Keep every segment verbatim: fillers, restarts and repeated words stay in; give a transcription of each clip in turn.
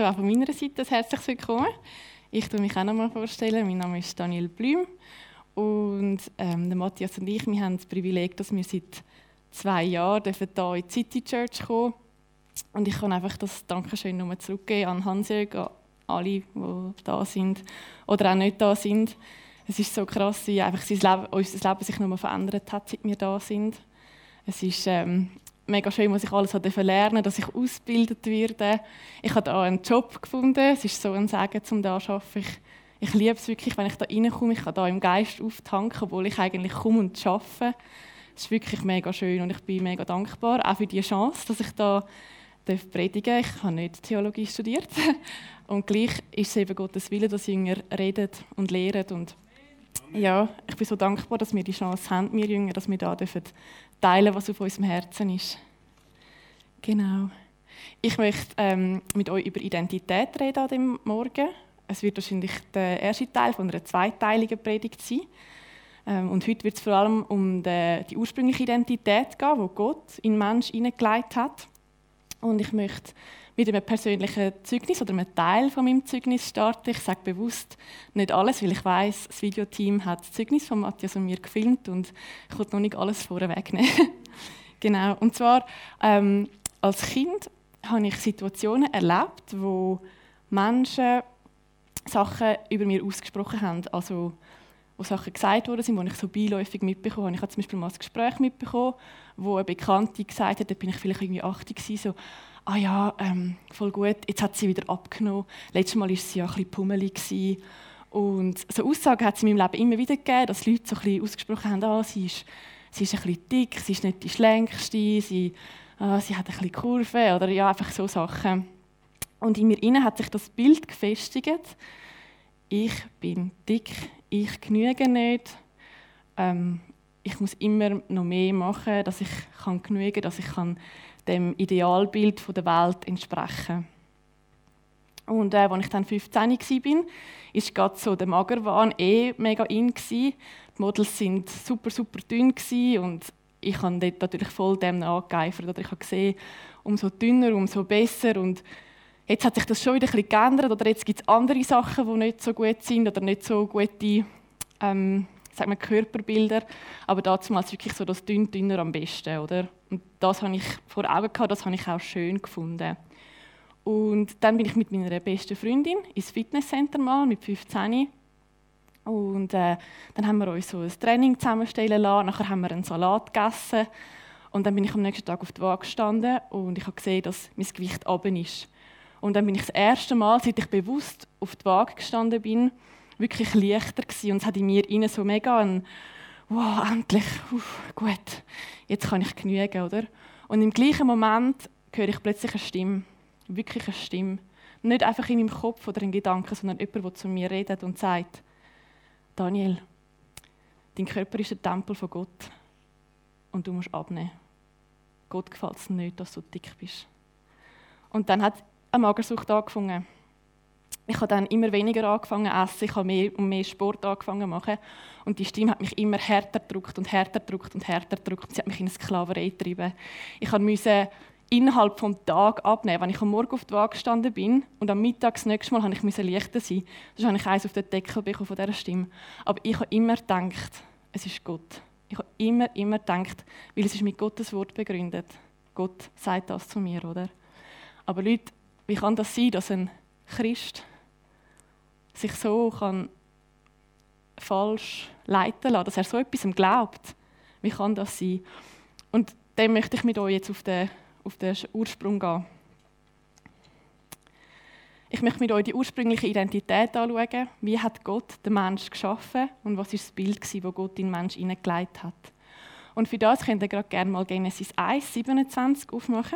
Also auch von meiner Seite ein herzliches Willkommen. Ich stelle mich auch noch mal vorstellen. Mein Name ist Daniel Blüm und ähm, der Matthias und ich, wir haben das Privileg, dass wir seit zwei Jahren hier in die City Church kommen. Und ich kann einfach das Dankeschön nochmal zurückgeben an Hansjörg, an alle, die da sind oder auch nicht da sind. Es ist so krass, wie einfach sein Leben, unser Leben sich nochmal verändert hat, seit wir da sind. Es ist ähm, mega schön, was ich alles lernen durfte, dass ich ausgebildet werde. Ich habe hier einen Job gefunden. Es ist so ein Segen, um hier zu arbeiten. Ich, ich liebe es wirklich, wenn ich da reinkomme. Ich kann hier im Geist auftanken, obwohl ich eigentlich komme und arbeite. Es ist wirklich mega schön und ich bin mega dankbar, auch für die Chance, dass ich da predigen darf. Ich habe nicht Theologie studiert. Und gleich ist es eben Gottes Wille, dass Jünger reden und lehren. Und ja, ich bin so dankbar, dass wir die Chance haben, wir Jünger, dass wir da dürfen teilen, was auf unserem Herzen ist. Genau. Ich möchte ähm, mit euch über Identität reden an diesem Morgen. Es wird wahrscheinlich der erste Teil von einer zweiteiligen Predigt sein. Ähm, und heute wird es vor allem um die, die ursprüngliche Identität gehen, die Gott in den Menschen hineingelegt hat. Und ich möchte mit einem persönlichen Zeugnis oder einem Teil von meinem Zeugnis starten. Ich sage bewusst nicht alles, weil ich weiss, das Videoteam hat das Zeugnis von Matthias und mir gefilmt und ich wollte noch nicht alles vorwegnehmen. Genau. Und zwar ähm, als Kind habe ich Situationen erlebt, wo Menschen Sachen über mir ausgesprochen haben. Also wo Sachen gesagt worden sind, die ich so beiläufig mitbekommen habe. Ich habe zum Beispiel mal ein Gespräch mitbekommen, wo eine Bekannte gesagt hat, da bin ich vielleicht irgendwie achtzig gewesen, so, ah ja, ähm, voll gut, jetzt hat sie wieder abgenommen. Letztes Mal war sie ja ein bisschen pummelig gewesen. Und so Aussagen hat es in meinem Leben immer wieder gegeben, dass Leute so ein bisschen ausgesprochen haben, ah, sie ist, sie ist ein bisschen dick, sie ist nicht die schlänkste, sie, ah, sie hat ein bisschen Kurven oder ja, einfach so Sachen. Und in mir innen hat sich das Bild gefestigt, ich bin dick, ich genüge nicht, ähm, ich muss immer noch mehr machen, dass ich kann genügen kann, dass ich kann dem Idealbild der Welt entsprechen. Und äh, als ich dann fünfzehn war, war gerade so der Magerwahn eh mega in. Die Models waren super, super dünn und ich habe dort natürlich voll dem nachgeeifert. Oder ich habe gesehen, umso dünner, umso besser. Und jetzt hat sich das schon wieder ein bisschen geändert. Oder jetzt gibt es andere Sachen, die nicht so gut sind oder nicht so gute ähm, sag mal, Körperbilder. Aber damals wirklich so das dünn, dünner am besten. Oder? Und das habe ich vor Augen gehabt, das habe ich auch schön gefunden. Und dann bin ich mit meiner besten Freundin ins Fitnesscenter mal mit fünfzehn. Und äh, dann haben wir uns so ein Training zusammenstellen lassen. Nachher haben wir einen Salat gegessen. Und dann bin ich am nächsten Tag auf die Waage gestanden und ich habe gesehen, dass mein Gewicht runter ist. Und dann bin ich das erste Mal, seit ich bewusst auf die Waage gestanden bin, wirklich leichter gewesen. Und es hat in mir innen so mega ein «Wow, endlich, uff, gut, jetzt kann ich genügen», oder? Und im gleichen Moment höre ich plötzlich eine Stimme, wirklich eine Stimme. Nicht einfach in meinem Kopf oder in Gedanken, sondern jemand, der zu mir redet und sagt: «Daniel, dein Körper ist ein Tempel von Gott und du musst abnehmen. Gott gefällt es nicht, dass du dick bist.» Und dann hat eine Magersucht angefangen. Ich habe dann immer weniger angefangen zu essen, ich habe mehr und mehr Sport angefangen zu machen. Und die Stimme hat mich immer härter gedrückt und härter gedrückt und härter gedrückt. Sie hat mich in eine Sklaverei getrieben. Ich musste innerhalb des Tages abnehmen. Wenn ich am Morgen auf die Waage gestanden bin und am Mittag das nächste Mal musste ich leichter sein, sonst habe ich eins auf den Deckel bekommen von dieser Stimme. Aber ich habe immer gedacht, es ist Gott. Ich habe immer, immer gedacht, weil es ist mit Gottes Wort begründet. Gott sagt das zu mir, oder? Aber Leute, wie kann das sein, dass ein Christ sich so kann falsch leiten lassen, dass er so etwas glaubt? Wie kann das sein? Und dem möchte ich mit euch jetzt auf den, auf den Ursprung gehen. Ich möchte mit euch die ursprüngliche Identität anschauen. Wie hat Gott den Menschen geschaffen und was war das Bild, das Gott in den Menschen hineingelegt hat? Und für das könnt ihr gerade gerne mal Genesis eins, siebenundzwanzig aufmachen.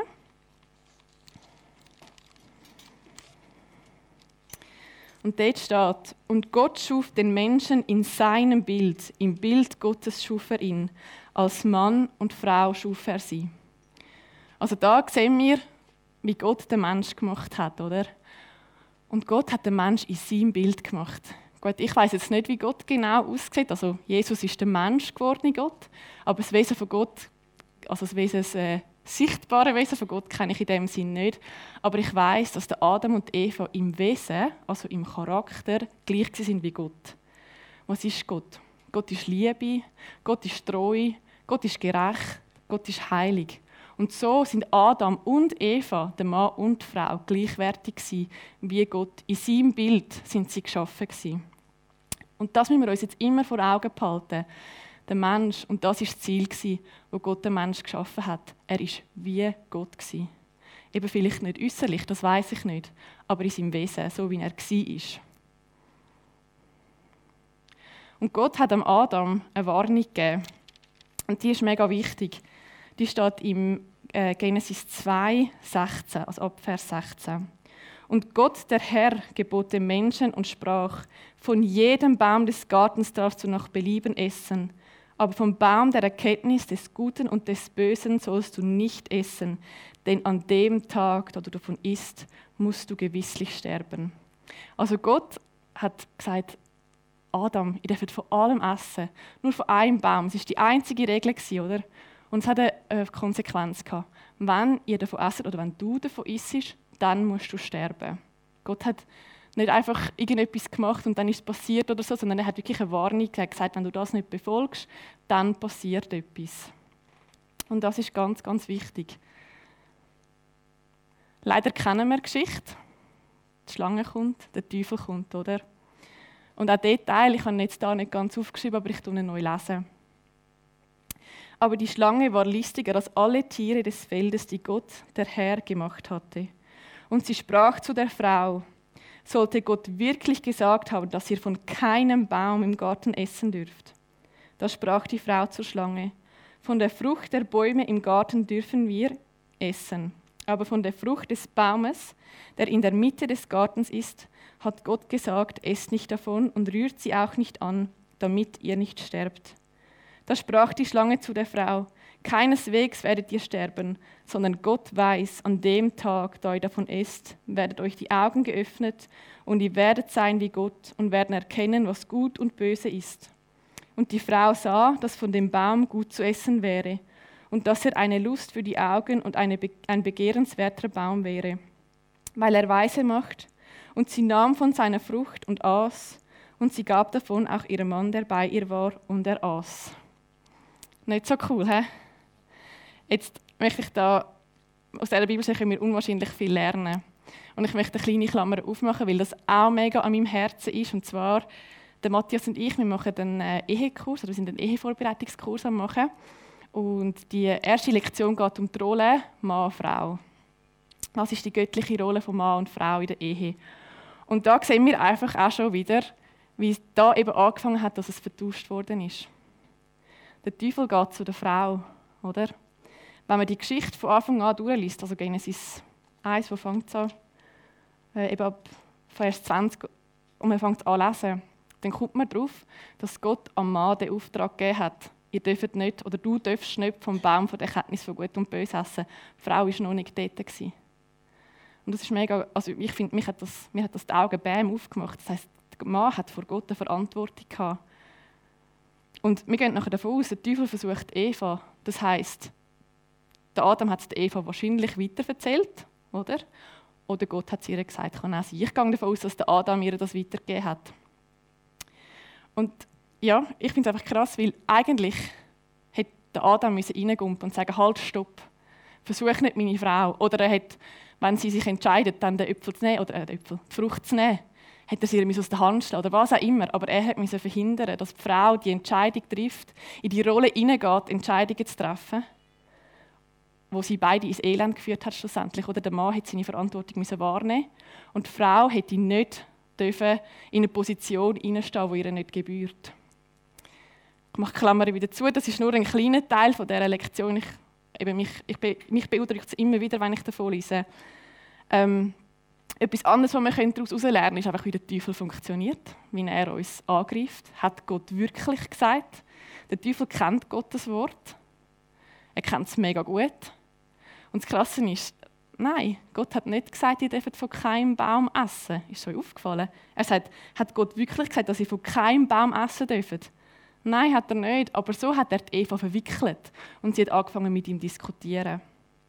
Und dort steht: «Und Gott schuf den Menschen in seinem Bild, im Bild Gottes schuf er ihn, als Mann und Frau schuf er sie.» Also da sehen wir, wie Gott den Menschen gemacht hat, oder? Und Gott hat den Menschen in seinem Bild gemacht. Gut, ich weiss jetzt nicht, wie Gott genau aussieht. Also Jesus ist der Mensch gewordene Gott, aber das Wesen von Gott, also das Wesen, äh, sichtbare Wesen von Gott kenne ich in dem Sinn nicht, aber ich weiß, dass der Adam und Eva im Wesen, also im Charakter, gleich sind wie Gott. Was ist Gott? Gott ist Liebe, Gott ist treu, Gott ist gerecht, Gott ist heilig. Und so sind Adam und Eva, der Mann und die Frau, gleichwertig gewesen, wie Gott. In seinem Bild sind sie geschaffen gewesen. Und das müssen wir uns jetzt immer vor Augen behalten. Der Mensch, und das war das Ziel, das Gott den Menschen geschaffen hat. Er war wie Gott gewesen. Eben vielleicht nicht äußerlich, das weiß ich nicht, aber in seinem Wesen, so wie er war. Und Gott hat dem Adam eine Warnung gegeben. Und die ist mega wichtig. Die steht im äh, Genesis zwei, sechzehn, also ab Vers sechzehn. Und Gott, der Herr, gebot dem Menschen und sprach: Von jedem Baum des Gartens darfst du nach Belieben essen, aber vom Baum der Erkenntnis des Guten und des Bösen sollst du nicht essen, denn an dem Tag, da du davon isst, musst du gewisslich sterben. Also Gott hat gesagt: Adam, ihr dürft von allem essen, nur von einem Baum. Das war die einzige Regel, oder? Und es hat eine Konsequenz gehabt. Wenn ihr davon esst oder wenn du davon isst, dann musst du sterben. Gott hat nicht einfach irgendetwas gemacht und dann ist es passiert oder so, sondern er hat wirklich eine Warnung gesagt, wenn du das nicht befolgst, dann passiert etwas. Und das ist ganz, ganz wichtig. Leider kennen wir die Geschichte. Die Schlange kommt, der Teufel kommt, oder? Und auch der Teil, ich habe ihn jetzt da nicht ganz aufgeschrieben, aber ich lese ihn neu lesen. Aber die Schlange war listiger als alle Tiere des Feldes, die Gott, der Herr, gemacht hatte. Und sie sprach zu der Frau: Sollte Gott wirklich gesagt haben, dass ihr von keinem Baum im Garten essen dürft? Da sprach die Frau zur Schlange: Von der Frucht der Bäume im Garten dürfen wir essen. Aber von der Frucht des Baumes, der in der Mitte des Gartens ist, hat Gott gesagt: Esst nicht davon und rührt sie auch nicht an, damit ihr nicht sterbt. Da sprach die Schlange zu der Frau: Keineswegs werdet ihr sterben, sondern Gott weiß, an dem Tag, da ihr davon esst, werdet euch die Augen geöffnet und ihr werdet sein wie Gott und werden erkennen, was gut und böse ist. Und die Frau sah, dass von dem Baum gut zu essen wäre und dass er eine Lust für die Augen und eine Be- ein begehrenswerter Baum wäre, weil er weise macht. Und sie nahm von seiner Frucht und aß, und sie gab davon auch ihrem Mann, der bei ihr war, und er aß. Nicht so cool, hä? Jetzt möchte ich da, aus dieser Bibel können wir unwahrscheinlich viel lernen. Und ich möchte eine kleine Klammer aufmachen, weil das auch mega an meinem Herzen ist. Und zwar, der Matthias und ich, wir machen einen Ehekurs, oder wir sind einen Ehevorbereitungskurs am machen. Und die erste Lektion geht um die Rolle Mann-Frau. Was ist die göttliche Rolle von Mann und Frau in der Ehe? Und da sehen wir einfach auch schon wieder, wie es da eben angefangen hat, dass es vertauscht worden ist. Der Teufel geht zu der Frau, oder? Wenn man die Geschichte von Anfang an durchliest, also Genesis eins, wo fängt es an? Äh, eben ab Vers zwanzig, und man fängt an zu lesen, dann kommt man darauf, dass Gott am Mann den Auftrag gegeben hat: Ihr dürft nicht, oder du darfst nicht vom Baum von der Erkenntnis von Gut und Böse essen. Die Frau war noch nicht dort gewesen. Und das ist mega, also ich finde, mich hat das, mir hat das die Augen bäm aufgemacht. Das heisst, der Mann hat vor Gott eine Verantwortung gehabt. Und wir gehen nachher davon aus, der Teufel versucht Eva. Das heisst, der Adam hat es der Eva wahrscheinlich weiterverzählt, oder? Oder Gott hat es ihr gesagt, kann auch sein. Ich gehe davon aus, dass der Adam ihr das weitergegeben hat. Und ja, ich finde es einfach krass, weil eigentlich hätte der Adam reingehen und sagen: Halt, stopp, versuch nicht meine Frau. Oder er hat, wenn sie sich entscheidet, dann den Äpfel zu nehmen, oder äh, den Äpfel, die Frucht zu nehmen, hätte er sie ihr aus der Hand schlagen oder was auch immer. Aber er musste verhindern, dass die Frau die Entscheidung trifft, in die Rolle hineingeht, Entscheidungen zu treffen, wo sie beide ins Elend geführt hat schlussendlich. Oder der Mann hätte seine Verantwortung wahrnehmen müssen und die Frau hätte nicht dürfen in eine Position hineinstehen, die ihr nicht gebührt. Ich mache Klammern wieder zu, das ist nur ein kleiner Teil von dieser Lektion. Ich, eben mich, ich, mich beunruhigt es immer wieder, wenn ich davon lese. Ähm, etwas anderes, was wir daraus lernen können, ist einfach, wie der Teufel funktioniert, wie er uns angreift. Hat Gott wirklich gesagt? Der Teufel kennt Gottes Wort. Er kennt es mega gut. Und das Krasse ist, nein, Gott hat nicht gesagt, ihr dürft von keinem Baum essen. Ist euch aufgefallen? Er sagt, hat Gott wirklich gesagt, dass ihr von keinem Baum essen dürft? Nein, hat er nicht. Aber so hat er die Eva verwickelt. Und sie hat angefangen, mit ihm zu diskutieren.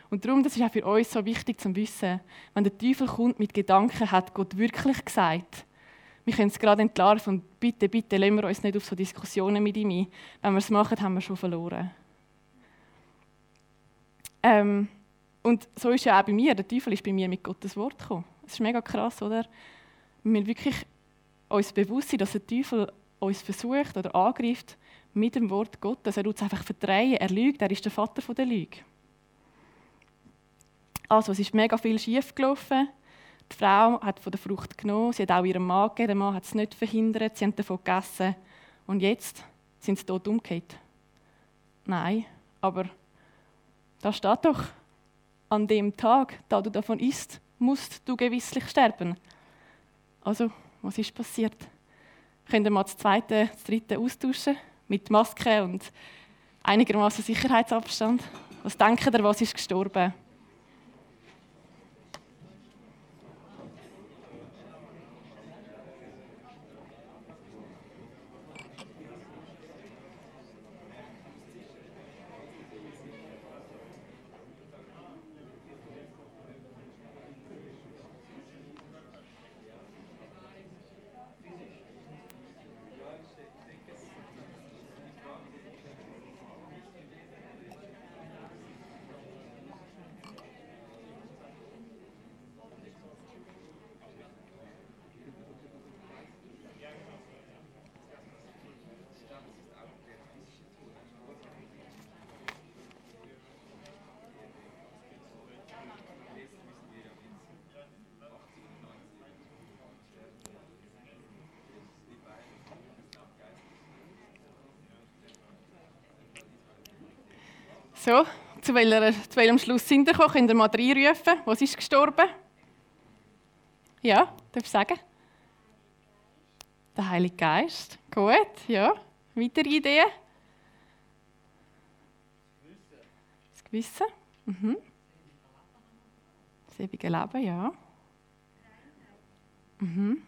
Und darum, das ist auch für uns so wichtig zu wissen, wenn der Teufel kommt mit Gedanken, hat Gott wirklich gesagt. Wir können es gerade entlarven und bitte, bitte, lassen wir uns nicht auf so Diskussionen mit ihm ein. Wenn wir es machen, haben wir schon verloren. Ähm, und so ist ja auch bei mir. Der Teufel ist bei mir mit Gottes Wort gekommen. Das ist mega krass, oder? Wir müssen wirklich uns bewusst sein, dass der Teufel uns versucht oder angreift mit dem Wort Gottes. Er tut es einfach verdrehen, er lügt, er ist der Vater der Lüge. Also, es ist mega viel schief gelaufen. Die Frau hat von der Frucht genommen, sie hat auch ihren Mann gegeben, der Mann hat es nicht verhindert, sie haben davon gegessen. Und jetzt sind sie tot umgekehrt. Nein, aber da steht doch, an dem Tag, da du davon isst, musst du gewisslich sterben. Also, was ist passiert? Können wir mal das zweite, das dritte austauschen? Mit Maske und einigermaßen Sicherheitsabstand. Was denkt ihr, was ist gestorben? So, zu, welcher, zu welchem Schluss sind wir gekommen? Könnt ihr mal reinrufen? Was ist gestorben? Ja, darf ich sagen? Der Heilige Geist. Gut, ja. Weitere Ideen? Das Gewissen. Mhm. Das ewige Leben, ja. Mhm.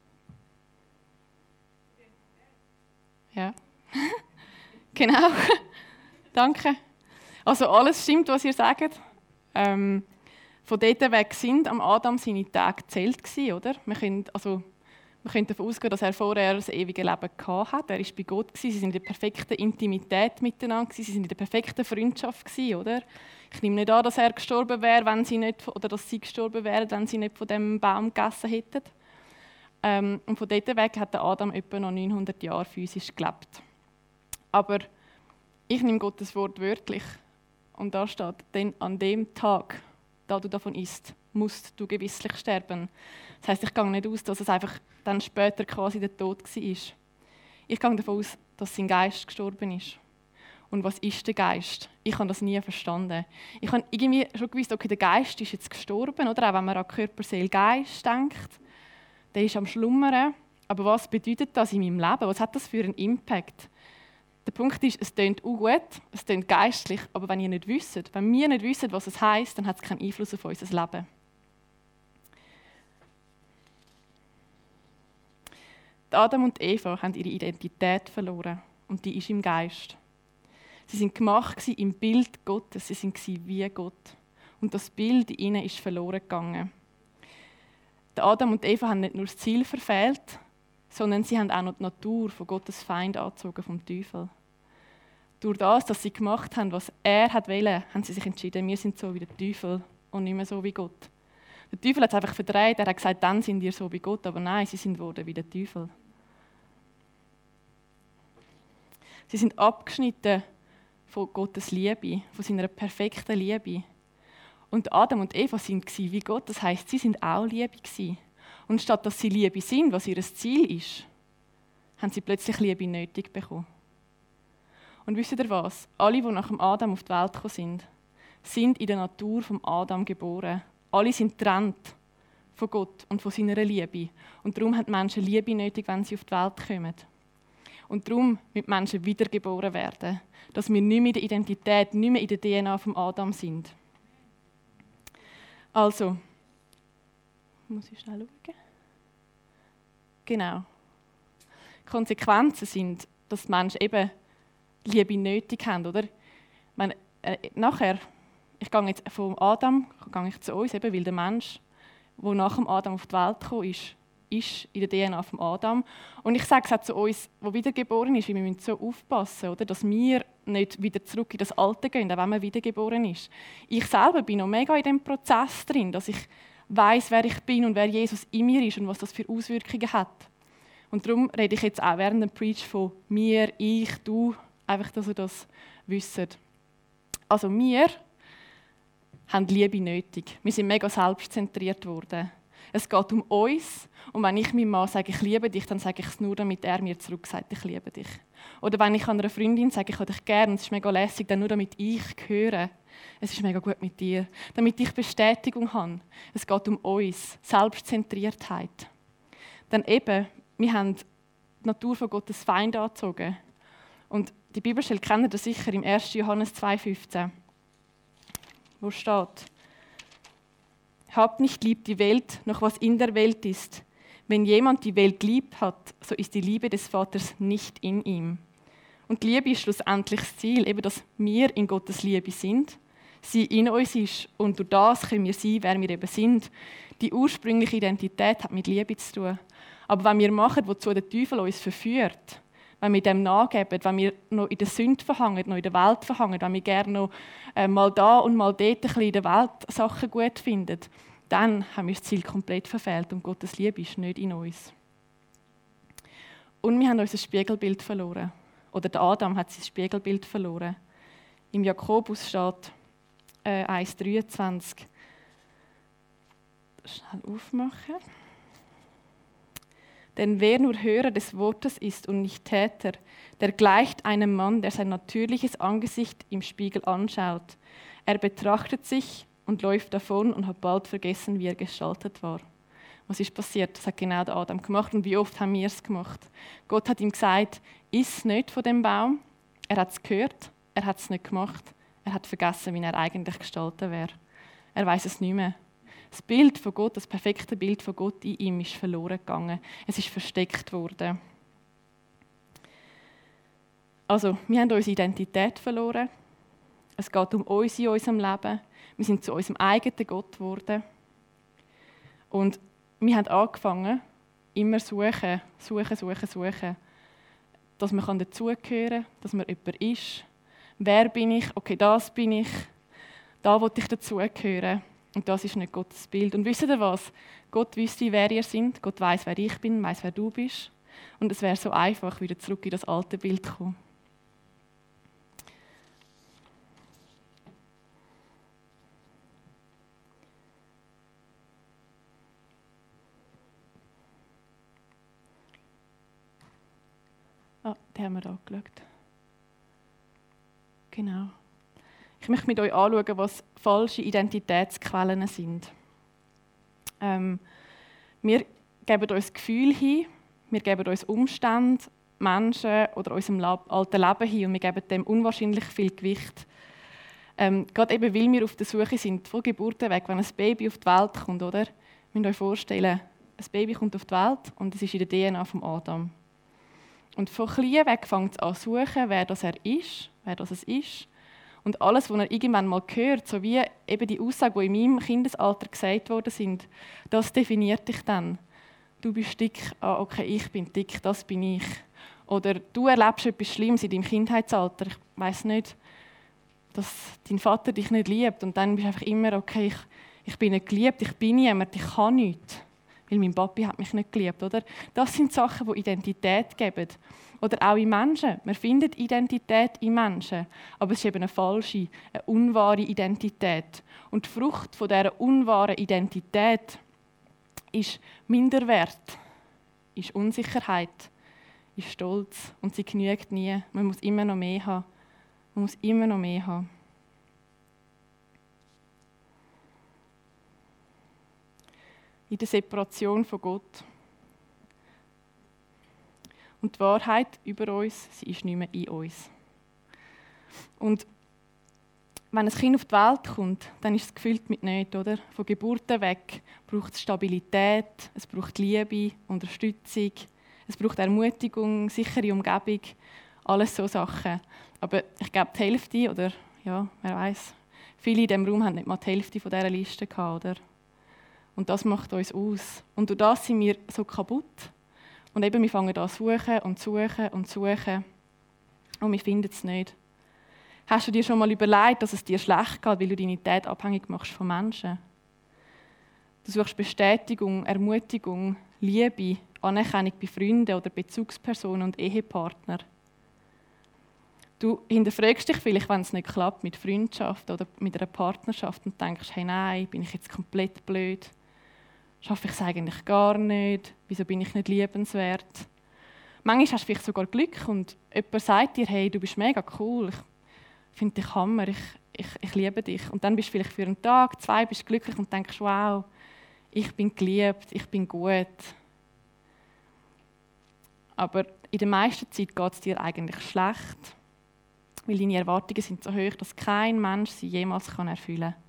Ja. Genau. Danke. Also alles stimmt, was ihr sagt. Ähm, von dort weg sind am Adam seine Tage gezählt gewesen, oder? Wir können, also, wir können davon ausgehen, dass er vorher das ewige Leben gehabt hat. Er war bei Gott gewesen. Sie sind in der perfekten Intimität miteinander gewesen. Sie sind in der perfekten Freundschaft gewesen, oder? Ich nehme nicht an, dass er gestorben wäre, wenn sie nicht, oder dass sie gestorben wären, wenn sie nicht von dem Baum gegessen hätten. Ähm, und von dort weg hat der Adam etwa noch neunhundert Jahre physisch gelebt. Aber ich nehme Gottes Wort wörtlich. Und da steht, denn an dem Tag, da du davon isst, musst du gewisslich sterben. Das heisst, ich gehe nicht aus, dass es einfach dann später quasi der Tod war. Ich gehe davon aus, dass sein Geist gestorben ist. Und was ist der Geist? Ich habe das nie verstanden. Ich habe irgendwie schon gewusst, okay, der Geist ist jetzt gestorben, oder? Auch wenn man an Körper, Seele, Geist denkt. Der ist am Schlummern. Aber was bedeutet das in meinem Leben? Was hat das für einen Impact? Der Punkt ist, es klingt auch gut, es klingt geistlich, aber wenn ihr nicht wisst, wenn wir nicht wissen, was es heisst, dann hat es keinen Einfluss auf unser Leben. Die Adam und Eva haben ihre Identität verloren und die ist im Geist. Sie sind gemacht im Bild Gottes, sie sind wie Gott. Und das Bild in ihnen ist verloren gegangen. Die Adam und Eva haben nicht nur das Ziel verfehlt, sondern sie haben auch noch die Natur von Gottes Feind angezogen, vom Teufel. Durch das, dass sie gemacht haben, was er wollte, haben sie sich entschieden, wir sind so wie der Teufel und nicht mehr so wie Gott. Der Teufel hat es einfach verdreht, er hat gesagt, dann sind ihr so wie Gott, aber nein, sie sind geworden wie der Teufel. Sie sind abgeschnitten von Gottes Liebe, von seiner perfekten Liebe. Und Adam und Eva waren wie Gott, das heisst, sie sind auch Liebe gewesen. Und statt dass sie Liebe sind, was ihr Ziel ist, haben sie plötzlich Liebe nötig bekommen. Und wisst ihr was? Alle, die nach dem Adam auf die Welt gekommen sind, sind in der Natur vom Adam geboren. Alle sind getrennt von Gott und von seiner Liebe. Und darum haben die Menschen Liebe nötig, wenn sie auf die Welt kommen. Und darum müssen Menschen wiedergeboren werden, dass wir nicht mehr in der Identität, nicht mehr in der D N A vom Adam sind. Also, muss ich schnell schauen? Genau. Die Konsequenzen sind, dass die Menschen eben Liebe nötig haben, oder? Ich meine, äh, nachher, ich ich gehe jetzt vom Adam gehe ich zu uns, eben, weil der Mensch, der nach dem Adam auf die Welt gekommen ist, ist in der D N A von Adam. Und ich sage es auch zu uns, die wiedergeboren ist, weil wir müssen so aufpassen, oder? Dass wir nicht wieder zurück in das Alte gehen, auch wenn man wiedergeboren ist. Ich selber bin noch mega in dem Prozess drin, dass ich weiss, wer ich bin und wer Jesus in mir ist und was das für Auswirkungen hat. Und darum rede ich jetzt auch während dem Preach von mir, ich, du, einfach, dass ihr das wisst. Also wir haben Liebe nötig. Wir sind mega selbstzentriert worden. Es geht um uns. Und wenn ich meinem Mann sage, ich liebe dich, dann sage ich es nur, damit er mir zurück sagt, ich liebe dich. Oder wenn ich einer Freundin sage, ich habe dich gern, und es ist mega lässig, dann nur, damit ich höre, es ist mega gut mit dir. Damit ich Bestätigung habe. Es geht um uns. Selbstzentriertheit. Dann eben, wir haben die Natur von Gottes Feind angezogen. Und die Bibelstelle kennt ihr sicher im ersten Johannes zwei fünfzehn. Wo steht: Habt nicht lieb die Welt, noch was in der Welt ist. Wenn jemand die Welt lieb hat, so ist die Liebe des Vaters nicht in ihm. Und die Liebe ist schlussendlich das Ziel, eben, dass wir in Gottes Liebe sind, sie in uns ist und durch das können wir sein, wer wir eben sind. Die ursprüngliche Identität hat mit Liebe zu tun. Aber wenn wir machen, wozu der Teufel uns verführt, wenn wir dem nachgeben, wenn wir noch in der Sünde verhangen, noch in der Welt verhangen, wenn wir gerne noch äh, mal da und mal dort ein bisschen in der Welt Sachen gut finden, dann haben wir das Ziel komplett verfehlt und Gottes Liebe ist nicht in uns. Und wir haben unser Spiegelbild verloren. Oder der Adam hat sein Spiegelbild verloren. Im Jakobus steht äh, eins dreiundzwanzig. Schnell aufmachen. Denn wer nur Hörer des Wortes ist und nicht Täter, der gleicht einem Mann, der sein natürliches Angesicht im Spiegel anschaut. Er betrachtet sich und läuft davon und hat bald vergessen, wie er gestaltet war. Was ist passiert? Das hat genau der Adam gemacht. Und wie oft haben wir es gemacht? Gott hat ihm gesagt, iss nicht von dem Baum. Er hat es gehört, er hat es nicht gemacht. Er hat vergessen, wie er eigentlich gestaltet wäre. Er weiß es nicht mehr. Das Bild von Gott, das perfekte Bild von Gott in ihm ist verloren gegangen. Es ist versteckt worden. Also, wir haben unsere Identität verloren. Es geht um uns in unserem Leben. Wir sind zu unserem eigenen Gott geworden. Und wir haben angefangen, immer suchen, suchen, suchen, suchen. Dass man dazugehören kann, dass man jemand ist. Wer bin ich? Okay, das bin ich. Da will ich dazugehören. Und das ist nicht Gottes Bild. Und wisst ihr was? Gott wüsste, wer ihr seid. Gott weiß, wer ich bin, weiß, wer du bist. Und es wäre so einfach, wieder zurück in das alte Bild zu kommen. Ah, den haben wir da angeschaut. Genau. Ich möchte mit euch anschauen, was falsche Identitätsquellen sind. Ähm, wir geben uns Gefühl hin, wir geben uns Umstände, Menschen oder unserem Lab- alten Leben hin und wir geben dem unwahrscheinlich viel Gewicht. Ähm, gerade eben, weil wir auf der Suche sind, von Geburt weg, wenn ein Baby auf die Welt kommt, oder? Ihr müsst euch vorstellen, ein Baby kommt auf die Welt und es ist in der D N A von Adam. Und von klein weg fängt es an zu suchen, wer das er ist, wer das es ist. Und alles, was er irgendwann mal hört, so wie eben die Aussagen, die in meinem Kindesalter gesagt worden sind, das definiert dich dann. Du bist dick, ah, okay, ich bin dick, das bin ich. Oder du erlebst etwas Schlimmes in deinem Kindheitsalter, ich weiss nicht, dass dein Vater dich nicht liebt. Und dann bist du einfach immer, okay, ich, ich bin nicht geliebt, ich bin niemand, ich kann nichts. Weil mein Papi hat mich nicht geliebt, oder? Das sind Sachen, die Identität geben. Oder auch in Menschen. Man findet Identität in Menschen, aber es ist eben eine falsche, eine unwahre Identität. Und die Frucht von dieser unwahren Identität ist Minderwert, ist Unsicherheit, ist Stolz und sie genügt nie. Man muss immer noch mehr haben. Man muss immer noch mehr haben. In der Separation von Gott. Und die Wahrheit über uns, sie ist nicht mehr in uns. Und wenn ein Kind auf die Welt kommt, dann ist es gefüllt mit Nöten, oder? Von Geburt weg braucht es Stabilität, es braucht Liebe, Unterstützung, es braucht Ermutigung, sichere Umgebung, alles so Sachen. Aber ich glaube, die Hälfte, oder ja, wer weiß, Viele in diesem Raum haben nicht mal die Hälfte von dieser Liste gehabt, oder? Und das macht uns aus. Und durch das sind wir so kaputt. Und eben, wir fangen an zu suchen und suchen und suchen. Und wir finden es nicht. Hast du dir schon mal überlegt, dass es dir schlecht geht, weil du deine Identität abhängig machst von Menschen? Du suchst Bestätigung, Ermutigung, Liebe, Anerkennung bei Freunden oder Bezugspersonen und Ehepartnern. Du hinterfragst dich vielleicht, wenn es nicht klappt mit Freundschaft oder mit einer Partnerschaft und denkst, hey nein, bin ich jetzt komplett blöd? Schaffe ich es eigentlich gar nicht? Wieso bin ich nicht liebenswert? Manchmal hast du vielleicht sogar Glück und jemand sagt dir, hey, du bist mega cool, ich finde dich Hammer, ich, ich, ich liebe dich. Und dann bist du vielleicht für einen Tag, zwei, bist glücklich und denkst, wow, ich bin geliebt, ich bin gut. Aber in der meisten Zeit geht es dir eigentlich schlecht, weil deine Erwartungen sind so hoch, dass kein Mensch sie jemals erfüllen kann.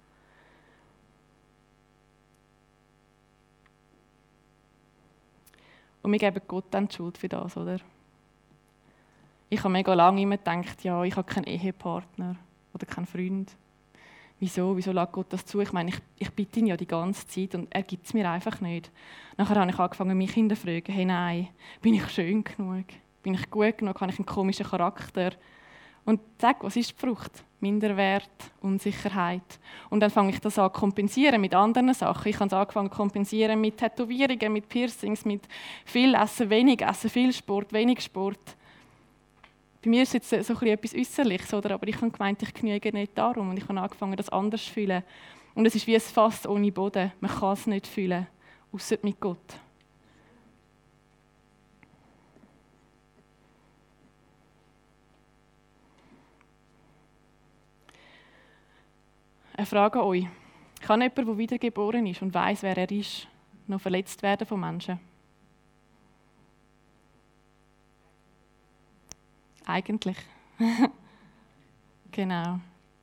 Und wir geben Gott dann die Schuld für das, oder? Ich habe mega lange immer gedacht, ja, ich habe keinen Ehepartner oder keinen Freund. Wieso? Wieso lässt Gott das zu? Ich meine, ich, ich bitte ihn ja die ganze Zeit und er gibt es mir einfach nicht. Nachher habe ich angefangen, mich hinterfragen, hey nein, bin ich schön genug? Bin ich gut genug? Habe ich einen komischen Charakter? Und sag, was ist die Frucht? Minderwert, Unsicherheit. Und dann fange ich das an zu kompensieren mit anderen Sachen. Ich habe es angefangen zu kompensieren mit Tätowierungen, mit Piercings, mit viel Essen, wenig Essen, viel Sport, wenig Sport. Bei mir ist es jetzt so etwas Äußerliches, oder? Aber ich habe gemeint, ich genüge nicht darum. Und ich habe angefangen, das anders zu fühlen. Und es ist wie ein Fass ohne Boden. Man kann es nicht fühlen, ausser mit Gott. Eine Frage an euch. Kann jemand, der wiedergeboren ist und weiss, wer er ist, noch verletzt werden von Menschen? Eigentlich. Genau.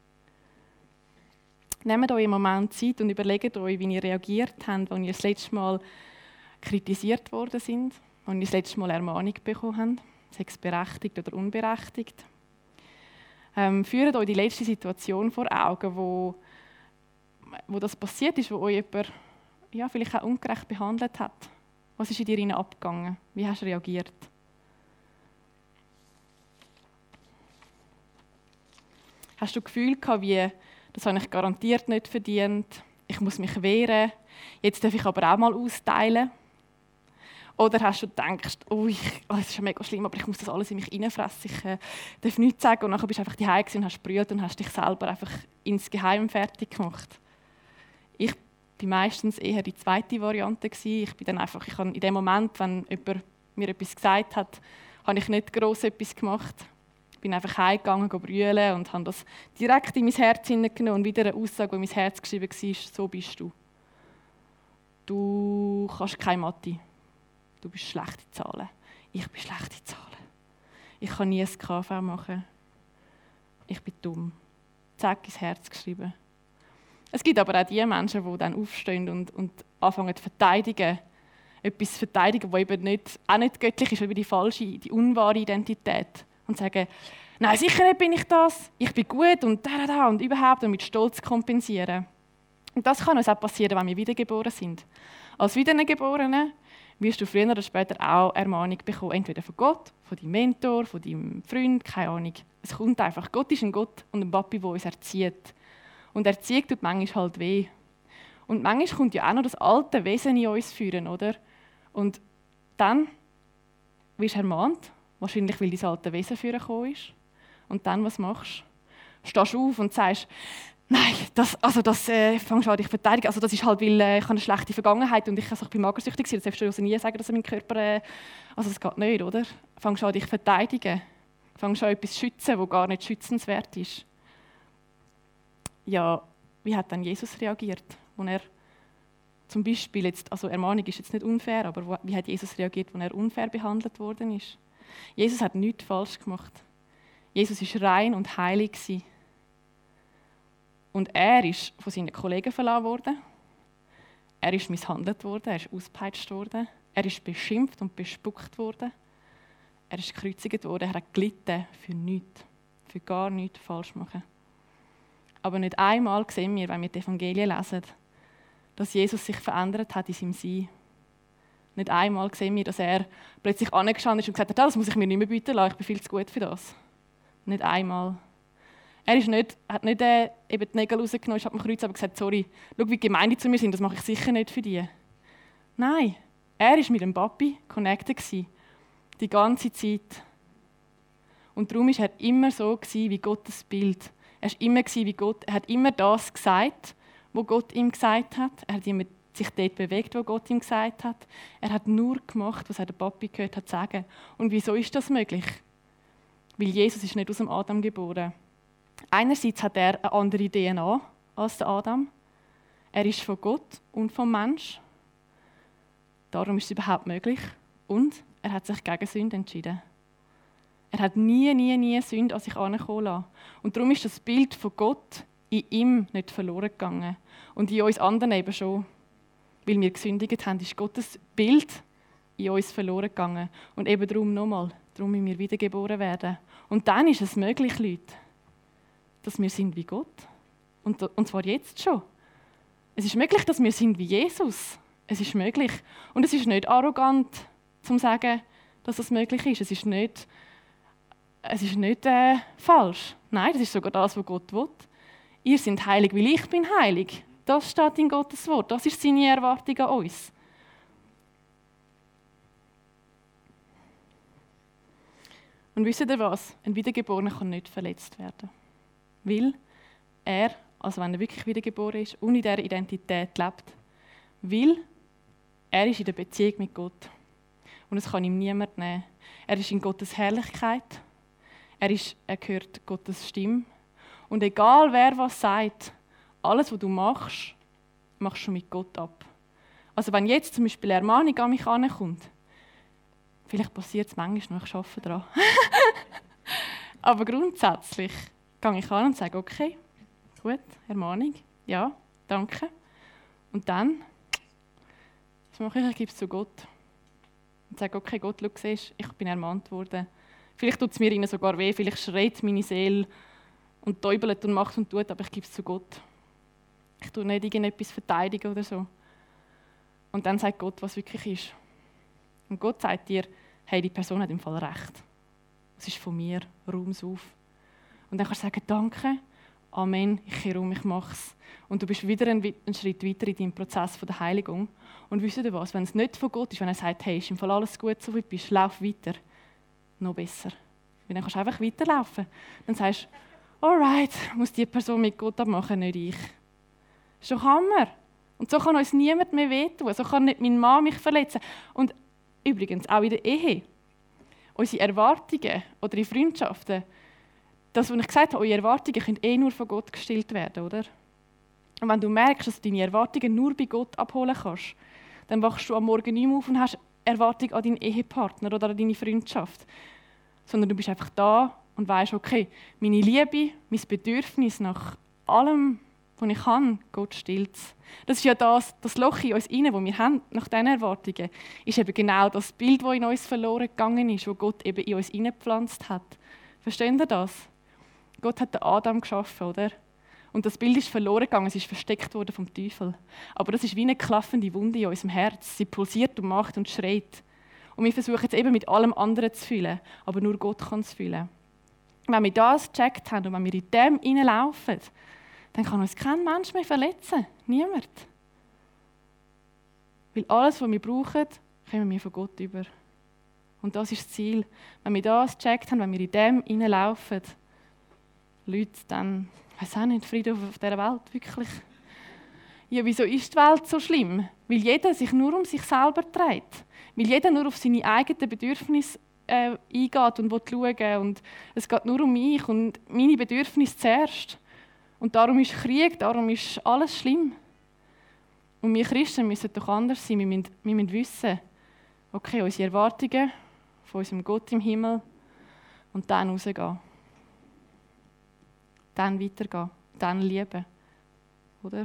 Nehmt euch einen Moment Zeit und überlegt euch, wie ihr reagiert habt, als ihr das letzte Mal kritisiert worden sind, als ihr das letzte Mal Ermahnung bekommen habt, sei es berechtigt oder unberechtigt. Ähm, führt euch die letzte Situation vor Augen, wo, wo das passiert ist, wo euch jemand ja, vielleicht auch ungerecht behandelt hat. Was ist in dir abgegangen? Wie hast du reagiert? Hast du das Gefühl gehabt, wie, das habe ich garantiert nicht verdient, ich muss mich wehren, jetzt darf ich aber auch mal austeilen? Oder hast du gedacht, oh, ich, oh, das ist ja mega schlimm, aber ich muss das alles in mich reinfressen, ich äh, darf nichts sagen. Und dann bist du einfach daheim und hast gebrüllt und hast dich selber einfach insgeheim fertig gemacht. Ich war meistens eher die zweite Variante. Ich bin dann einfach, ich habe in dem Moment, wenn jemand mir etwas gesagt hat, habe ich nicht gross etwas gemacht. Ich bin einfach heimgegangen, brüllen und habe das direkt in mein Herz hineingenommen und wieder eine Aussage, die in mein Herz geschrieben war, so bist du. Du kannst keine Mathe. Du bist schlecht in Zahlen. Ich bin schlecht in Zahlen. Ich kann nie ein K V machen. Ich bin dumm. Zack, ins Herz geschrieben. Es gibt aber auch die Menschen, die dann aufstehen und, und anfangen zu verteidigen. Etwas zu verteidigen, das eben nicht, auch nicht göttlich ist, aber die falsche, die unwahre Identität. Und sagen, nein, sicher nicht bin ich das. Ich bin gut und da, da, und überhaupt und mit Stolz kompensieren. Und das kann uns auch passieren, wenn wir wiedergeboren sind. Als Wiedergeborene wirst du früher oder später auch Ermahnung bekommen, entweder von Gott, von deinem Mentor, von deinem Freund, keine Ahnung. Es kommt einfach, Gott ist ein Gott und ein Papi, der uns erzieht. Und Erziehung tut manchmal halt weh. Und manchmal kommt ja auch noch das alte Wesen in uns führen, oder? Und dann wirst du ermahnt, wahrscheinlich weil dein alte Wesen führen gekommen ist. Und dann, was machst du? Stehst auf und sagst, nein, das, also das äh, fangst du an dich verteidigen. Also das ist halt, weil äh, ich habe eine schlechte Vergangenheit und ich, also ich bin magersüchtig gewesen. Das darfst du also nie sagen, dass mein Körper, äh, also das geht nicht, oder? Fangst du an dich verteidigen. Fangst du an etwas schützen, das gar nicht schützenswert ist. Ja, wie hat dann Jesus reagiert, als er zum Beispiel jetzt, also Ermahnung ist jetzt nicht unfair, aber wie hat Jesus reagiert, als er unfair behandelt worden ist? Jesus hat nichts falsch gemacht. Jesus war rein und heilig gewesen. Und er ist von seinen Kollegen verlassen worden. Er ist misshandelt worden, er ist ausgepeitscht worden. Er ist beschimpft und bespuckt worden. Er ist gekreuzigt worden, er hat gelitten für nichts, für gar nichts falsch machen. Aber nicht einmal sehen wir, wenn wir die Evangelien lesen, dass Jesus sich verändert hat in seinem Sein. Nicht einmal sehen wir, dass er plötzlich angestanden ist und gesagt hat, das muss ich mir nicht mehr bieten lassen, ich bin viel zu gut für das. Nicht einmal. Er ist nicht, hat nicht äh, eben die Nägel rausgenommen, ist am Kreuz, aber gesagt, sorry, schau, wie gemein die zu mir sind, das mache ich sicher nicht für die. Nein, er war mit dem Papi connected gewesen, die ganze Zeit. Und darum war er immer so gewesen, wie Gottes Bild. Er war immer gewesen, wie Gott. Er hat immer das gesagt, was Gott ihm gesagt hat. Er hat immer sich dort bewegt, wo Gott ihm gesagt hat. Er hat nur gemacht, was er der Papi gehört hat sagen. Und wieso ist das möglich? Weil Jesus ist nicht aus dem Adam geboren. Einerseits hat er eine andere D N A als der Adam. Er ist von Gott und vom Mensch. Darum ist es überhaupt möglich. Und er hat sich gegen Sünde entschieden. Er hat nie, nie, nie Sünde an sich herankommen lassen. Und darum ist das Bild von Gott in ihm nicht verloren gegangen. Und in uns anderen eben schon. Weil wir gesündigt haben, ist Gottes Bild in uns verloren gegangen. Und eben darum nochmal, darum müssen wir wiedergeboren werden. Und dann ist es möglich, Leute, dass wir sind wie Gott. Und, und zwar jetzt schon. Es ist möglich, dass wir sind wie Jesus. Es ist möglich. Und es ist nicht arrogant, zu sagen, dass das möglich ist. Es ist nicht, es ist nicht äh, falsch. Nein, das ist sogar das, was Gott will. Ihr seid heilig, weil ich bin heilig. Das steht in Gottes Wort. Das ist seine Erwartung an uns. Und wisst ihr was? Ein Wiedergeborener kann nicht verletzt werden. Weil er, also wenn er wirklich wiedergeboren ist und in dieser Identität lebt, weil er ist in der Beziehung mit Gott. Und es kann ihm niemand nehmen. Er ist in Gottes Herrlichkeit. Er, ist, er hört Gottes Stimme. Und egal wer was sagt, alles, was du machst, machst du mit Gott ab. Also wenn jetzt zum Beispiel eine Ermahnung an mich herankommt, vielleicht passiert es manchmal noch, ich arbeite daran. Aber grundsätzlich gehe ich an und sage, okay, gut, Ermahnung, ja, danke. Und dann, was mache ich? Ich gebe es zu Gott. Und sage, okay, Gott, schau, siehst, ich bin ermahnt worden. Vielleicht tut es mir ihnen sogar weh, vielleicht schreit meine Seele und täubelt und macht und tut, aber ich gebe es zu Gott. Ich tue nicht irgendetwas verteidigen oder so. Und dann sagt Gott, was wirklich ist. Und Gott sagt dir, hey, die Person hat im Fall recht. Es ist von mir, räum's auf. Und dann kannst du sagen, danke, Amen, ich kehre um, ich mache es. Und du bist wieder einen, einen Schritt weiter in deinem Prozess der Heiligung. Und wisst ihr was, wenn es nicht von Gott ist, wenn er sagt, hey, ist im Fall alles gut, so wie du bist, lauf weiter, noch besser. Weil dann kannst du einfach weiterlaufen. Dann sagst du, alright, muss die Person mit Gott abmachen, nicht ich. Das ist doch Hammer. Und so kann uns niemand mehr wehtun. So kann nicht mein Mann mich verletzen. Und übrigens, auch in der Ehe. Unsere Erwartungen oder in Freundschaften, das, was ich gesagt habe, eure Erwartungen können eh nur von Gott gestillt werden, oder? Und wenn du merkst, dass du deine Erwartungen nur bei Gott abholen kannst, dann wachst du am Morgen nicht mehr auf und hast Erwartungen an deinen Ehepartner oder an deine Freundschaft. Sondern du bist einfach da und weißt, okay, meine Liebe, mein Bedürfnis nach allem, was ich kann, Gott stillt es. Das ist ja das, das Loch in uns rein, das wir haben, nach diesen Erwartungen, ist eben genau das Bild, das in uns verloren gegangen ist, das Gott eben in uns hineingepflanzt hat. Versteht ihr das? Gott hat den Adam geschaffen, oder? Und das Bild ist verloren gegangen, es ist versteckt worden vom Teufel. Aber das ist wie eine klaffende Wunde in unserem Herz. Sie pulsiert und macht und schreit. Und wir versuchen es eben mit allem anderen zu fühlen, aber nur Gott kann es fühlen. Wenn wir das gecheckt haben und wenn wir in dem hineinlaufen, dann kann uns kein Mensch mehr verletzen. Niemand. Weil alles, was wir brauchen, kommen wir von Gott über. Und das ist das Ziel. Wenn wir das gecheckt haben, wenn wir in dem hineinlaufen, Leute, dann, ich weiss auch nicht, Frieden auf dieser Welt, wirklich. Ja, wieso ist die Welt so schlimm? Weil jeder sich nur um sich selber dreht. Weil jeder nur auf seine eigenen Bedürfnisse äh, eingeht und will schauen. Und es geht nur um mich und meine Bedürfnisse zuerst. Und darum ist Krieg, darum ist alles schlimm. Und wir Christen müssen doch anders sein. Wir müssen, wir müssen wissen, okay, unsere Erwartungen von unserem Gott im Himmel und dann rausgehen. Dann weitergehen, dann lieben. Oder?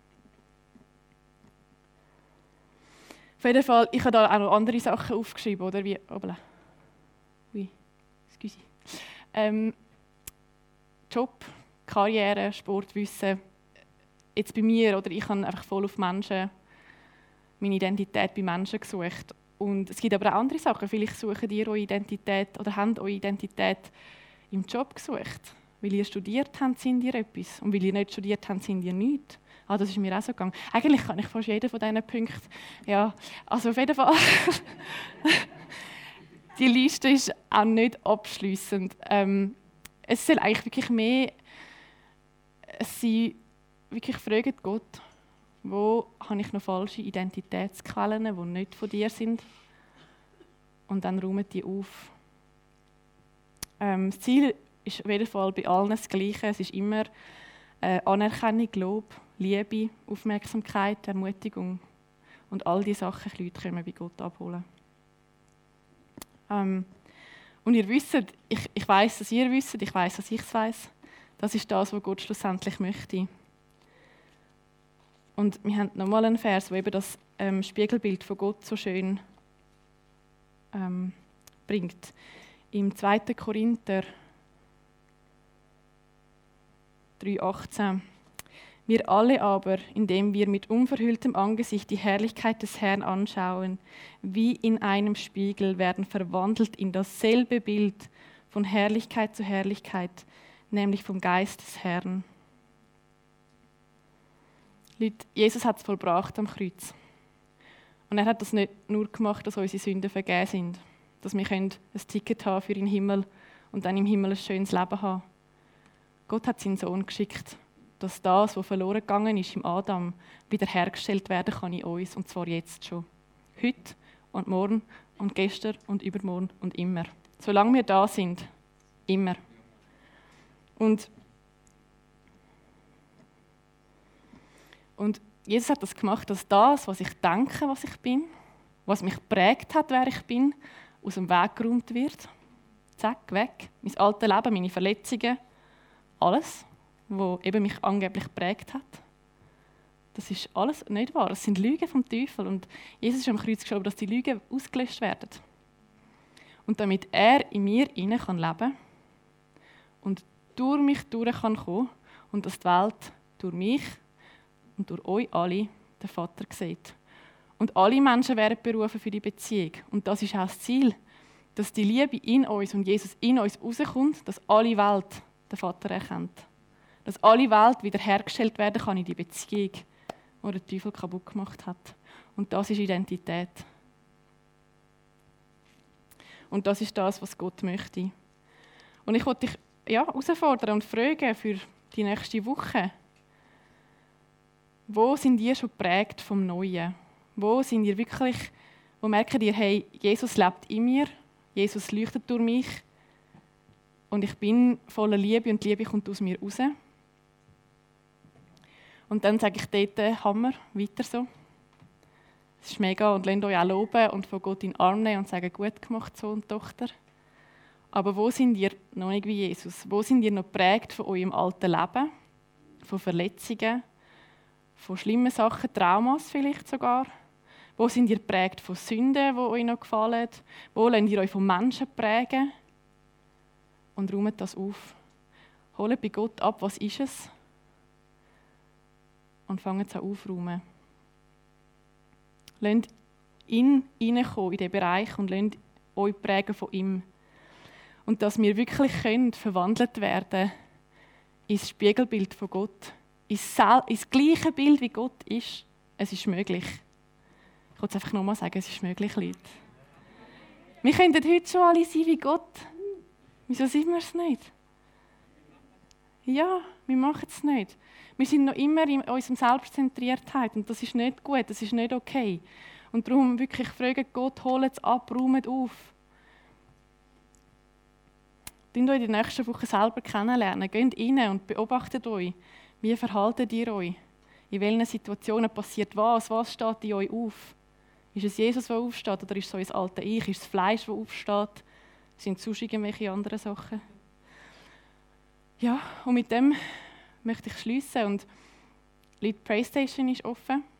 Auf jeden Fall, ich habe da auch noch andere Sachen aufgeschrieben, oder? Wie, obla. Oui, excuse. Ähm, Job, Karriere, Sportwissen, jetzt bei mir, oder ich habe einfach voll auf Menschen, meine Identität bei Menschen gesucht. Und es gibt aber auch andere Sachen. Vielleicht suchen ihr eure Identität oder habt eure Identität im Job gesucht. Weil ihr studiert habt, sind ihr etwas. Und weil ihr nicht studiert habt, sind ihr nichts. Ah, das ist mir auch so gegangen. Eigentlich kann ich fast jeden von diesen Punkten. Ja, also auf jeden Fall. Die Liste ist auch nicht abschliessend. Ähm, es soll eigentlich wirklich mehr sein, wirklich fragen Gott, wo habe ich noch falsche Identitätsquellen, die nicht von dir sind. Und dann räumen die auf. Ähm, das Ziel ist auf jeden Fall bei allen das Gleiche. Es ist immer äh, Anerkennung, Lob, Liebe, Aufmerksamkeit, Ermutigung. Und all diese Sachen, die Leute können bei Gott abholen. Ähm, und ihr wisst, ich, ich weiss, dass ihr wisst, ich weiss, dass ich es weiss. Das ist das, was Gott schlussendlich möchte. Und wir haben nochmal einen Vers, der eben das ähm, Spiegelbild von Gott so schön ähm, bringt. Im zweiten Korinther drei achtzehn. Wir alle aber, indem wir mit unverhülltem Angesicht die Herrlichkeit des Herrn anschauen, wie in einem Spiegel, werden verwandelt in dasselbe Bild von Herrlichkeit zu Herrlichkeit, nämlich vom Geist des Herrn. Leute, Jesus hat es vollbracht am Kreuz. Und er hat das nicht nur gemacht, dass unsere Sünden vergeben sind, dass wir ein Ticket haben für den Himmel und dann im Himmel ein schönes Leben haben. Gott hat seinen Sohn geschickt, dass das, was verloren gegangen ist im Adam, wiederhergestellt werden kann in uns, und zwar jetzt schon. Heute und morgen und gestern und übermorgen und immer. Solange wir da sind, immer. Und, und Jesus hat das gemacht, dass das, was ich denke, was ich bin, was mich geprägt hat, wer ich bin, aus dem Weg geräumt wird. Zack, weg. Mein altes Leben, meine Verletzungen, alles, was eben mich angeblich geprägt hat. Das ist alles nicht wahr. Das sind Lügen vom Teufel. Und Jesus ist am Kreuz gestorben, dass die Lügen ausgelöscht werden. Und damit er in mir hinein kann leben und durch mich durch kann kommen und dass die Welt durch mich und durch euch alle den Vater sieht. Und alle Menschen werden berufen für die Beziehung. Und das ist auch das Ziel, dass die Liebe in uns und Jesus in uns rauskommt, dass alle Welt den Vater erkennt. Dass alle Welt wiederhergestellt werden kann in die Beziehung, die der Teufel kaputt gemacht hat. Und das ist Identität. Und das ist das, was Gott möchte. Und ich wollte dich ja, herausfordern und fragen für die nächste Woche. Wo sind ihr schon geprägt vom Neuen? Wo sind ihr wirklich, wo merkt ihr, hey, Jesus lebt in mir, Jesus leuchtet durch mich und ich bin voller Liebe und die Liebe kommt aus mir raus. Und dann sage ich dort, Hammer, weiter so. Es ist mega und lasst euch auch loben und von Gott in den Arm nehmen und sagen, gut gemacht, Sohn und Tochter. Aber wo sind ihr noch nicht wie Jesus? Wo sind ihr noch geprägt von eurem alten Leben, von Verletzungen, von schlimmen Sachen, Traumas vielleicht sogar? Wo sind ihr geprägt von Sünden, die euch noch gefallen? Wo lasst ihr euch von Menschen prägen? Und räumt das auf. Holt bei Gott ab, was ist es? Und fangt es an aufzuräumen. Lasst ihn hineinkommen in diesen Bereich und lasst euch prägen von ihm. Und dass wir wirklich können, verwandelt werden ins Spiegelbild von Gott. Ins, ins gleiche Bild, wie Gott ist. Es ist möglich. Ich wollte es einfach nochmal sagen, es ist möglich, Leute. Wir könnten heute schon alle sein wie Gott. Wieso sind wir es nicht? Ja, wir machen es nicht. Wir sind noch immer in unserer Selbstzentriertheit und das ist nicht gut, das ist nicht okay. Und darum wirklich fragen Gott, holt es ab, räumt auf. Lernt euch in der nächsten Woche selber kennenlernen. Geht rein und beobachtet euch. Wie verhaltet ihr euch? In welchen Situationen passiert was? Was steht in euch auf? Ist es Jesus, der aufsteht, oder ist es euer altes Ich? Ist es Fleisch, das aufsteht? Sind es sonst irgendwelche anderen Sachen? Ja, und mit dem möchte ich schließen. Und die Playstation ist offen.